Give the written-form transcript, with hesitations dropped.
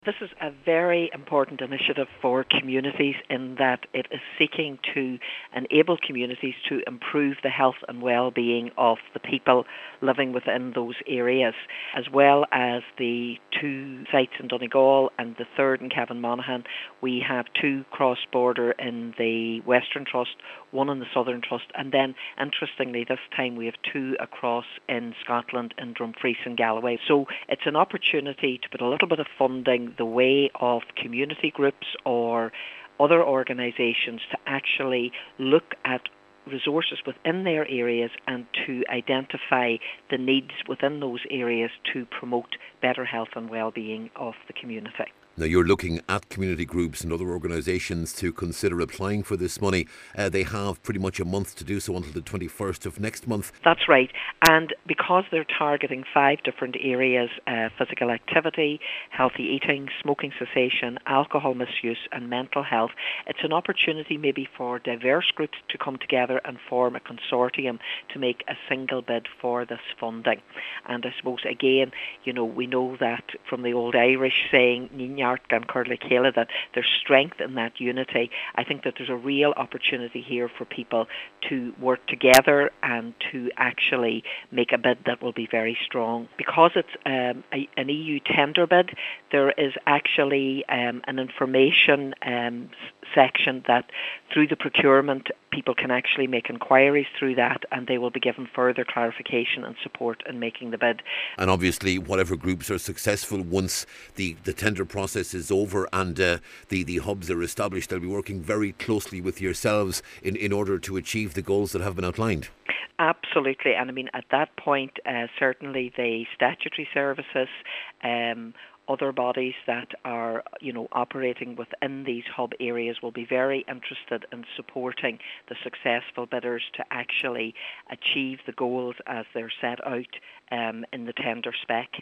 This is a very important initiative for communities in that it is seeking to enable communities to improve the health and well-being of the people living within those areas, as well as the two sites in Donegal and the third in Cavan Monaghan. We have two cross-border in the Western Trust, one in the Southern Trust, and then, interestingly, this time we have two across in Scotland in Dumfries and Galloway. So it's an opportunity to put a little bit of funding the way of community groups or other organisations to actually look at resources within their areas and to identify the needs within those areas to promote better health and well-being of the community. Now, you're looking at community groups and other organisations to consider applying for this money. They have pretty much a month to do so until the 21st of next month. That's right. And because they're targeting 5 different areas, physical activity, healthy eating, smoking cessation, alcohol misuse and mental health, it's an opportunity maybe for diverse groups to come together and form a consortium to make a single bid for this funding. And I suppose, again, we know that from the old Irish saying, and Curly-Kayla, that there's strength in that unity. I think that there's a real opportunity here for people to work together and to actually make a bid that will be very strong. Because it's an EU tender bid, there is actually an information section that through the procurement people can actually make inquiries through that, and they will be given further clarification and support in making the bid. And obviously whatever groups are successful once the tender process is over and the hubs are established, they'll be working very closely with yourselves in order to achieve the goals that have been outlined. Absolutely, and I mean at that point certainly the statutory services, other bodies that are, operating within these hub areas will be very interested in supporting the successful bidders to actually achieve the goals as they're set out in the tender spec.